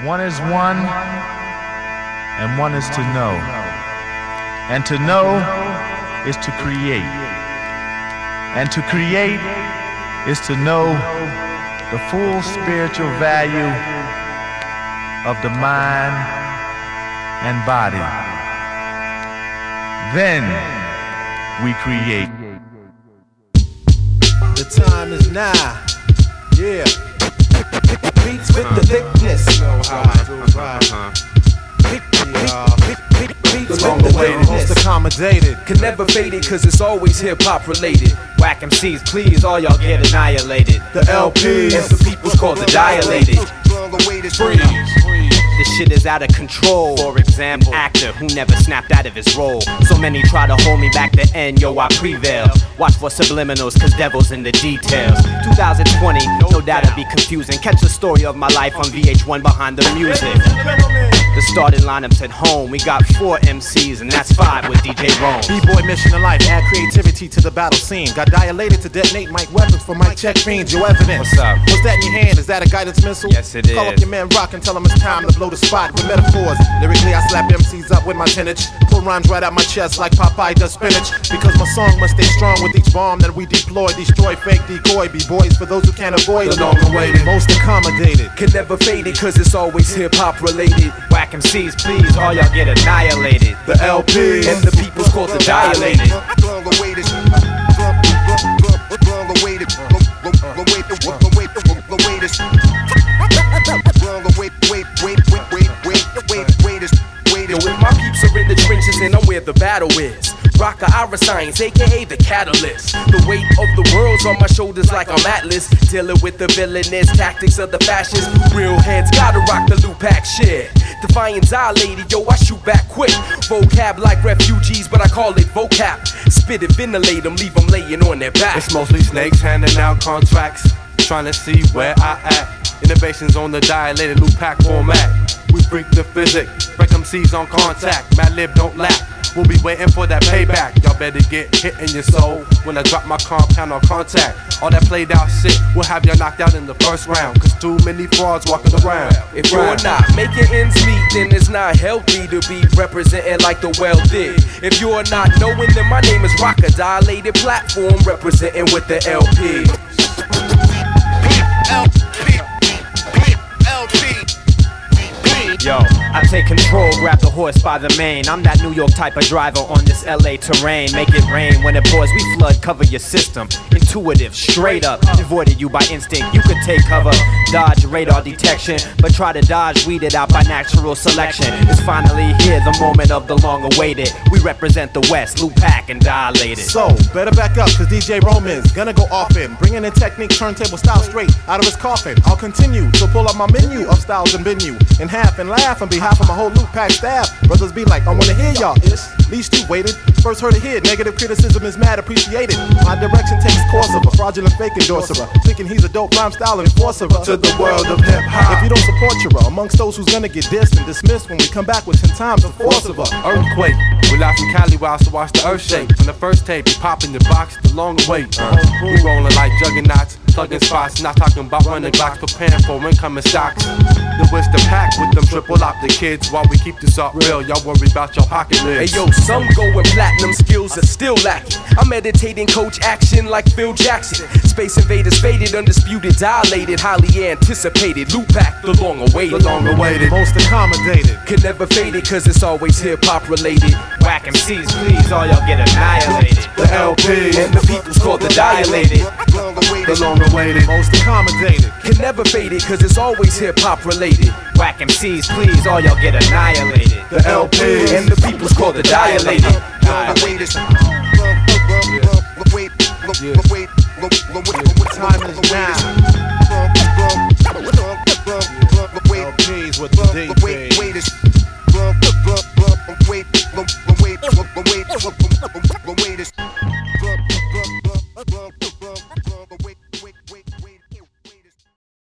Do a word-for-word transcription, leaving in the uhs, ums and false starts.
One is one, and one is to know. And to know is to create. And to create is to know the full spiritual value of the mind and body. Then we create. The time is now, yeah. Beats with the thickness. Beats with the thickness. Most accommodated. Can never fade it cause it's always hip hop related. Whack M Cs, please, all y'all get annihilated. The L Ps and the people's called the dilated. Freeze. This shit is out of control. For example, an actor who never snapped out of his role. So many try to hold me back the end, yo, I prevail. Watch for subliminals, cause devil's in the details. two thousand twenty, no doubt it'd be confusing. Catch the story of my life on V H one behind the music. The starting lineups at home, we got four M Cs and that's five with D J Rome. B-boy mission of life, add creativity to the battle scene. Got dilated to detonate mic weapons for mic check fiends, your evidence. What's up? What's that in your hand? Is that a guidance missile? Yes it Call is. up your man Rock and tell him it's time to blow the spot with metaphors. Lyrically I slap M Cs up with my tonnage. Pull rhymes right out my chest like Popeye does spinach. Because my song must stay strong with each bomb that we deploy. Destroy fake decoy, B-boys for those who can't avoid the long awaited. Most accommodated. Can never fade it cause it's always hip hop related. Whack M Cs, please, all y'all get annihilated. The L Ps and the people's called the dilated. Long awaited. Long awaited. Long awaited. Yo, if my peeps are in the trenches, then I'm where the battle is. Rocker Ira Science, aka the catalyst. The weight of the world's on my shoulders like I'm Atlas. Dealing with the villainous tactics of the fascists. Real heads gotta rock the Lupac shit. Defiant dilated, yo, I shoot back quick. Vocab like refugees, but I call it vocab. Spit it, ventilate them, leave them laying on their back. It's mostly snakes handing out contracts, trying to see where I at. Innovations on the dilated Lupac format. We freak the physics, break M Cs on contact. Mad Lib don't lack, we'll be waiting for that payback. Y'all better get hit in your soul when I drop my compound on contact. All that played out shit will have y'all knocked out in the first round. Cause too many frauds walking around. If you're not making ends meet, then it's not healthy to be representing like the well did. If you're not knowing, then my name is Rock, a dilated platform representing with the L P. Yo, I take control, grab the horse by the mane. I'm that New York type of driver on this L A terrain. Make it rain when it pours, we flood, cover your system. Intuitive, straight up, avoided you by instinct. You could take cover, dodge radar detection, but try to dodge, weeded out by natural selection. It's finally here, the moment of the long awaited. We represent the West, Lupac and dilated. So, better back up, cause D J Roman's gonna go off in. Bringing in technique, turntable style straight out of his coffin. I'll continue to pull up my menu of styles and bend you in half and laugh on behalf of my whole Lupac staff. Brothers be like, I wanna hear y'all. It's least you waited. First heard it here. Negative criticism is mad appreciated. My direction takes course of a fraudulent fake endorser, thinking he's a dope rhyme style enforcer to the world of hip hop. If you don't support your amongst those who's gonna get dissed and dismissed when we come back with ten times the force of a earthquake. We live from Cali while to watch the earth shake. From the first tape, we pop in the box, the long wait. Uh, we rolling like juggernauts, plugging spots, not talking about running blocks, preparing for incoming stocks. The Wister pack with them triple op the kids while we keep this up real. Y'all worry about your pocket lids. Hey yo, some going platinum, skills are still lacking. I'm meditating coach action like Phil Jackson. Space invaders faded, undisputed, dilated, highly anticipated. Lupac, the long awaited. The long awaited. Most accommodated. Can never fade it cause it's always hip hop related. Whack M Cs, please, all y'all get annihilated. The L Ps and the people's called the dilated. The long awaited. Most accommodated. Can never fade it cause it's always hip hop related. Whack M Cs, please, all y'all get annihilated. The L Ps and the people's called the dilated. Time is now. L Ps with the D J. Wait, wait, wait, wait, wait, wait, wait, wait, wait, wait, wait, wait, wait, wait,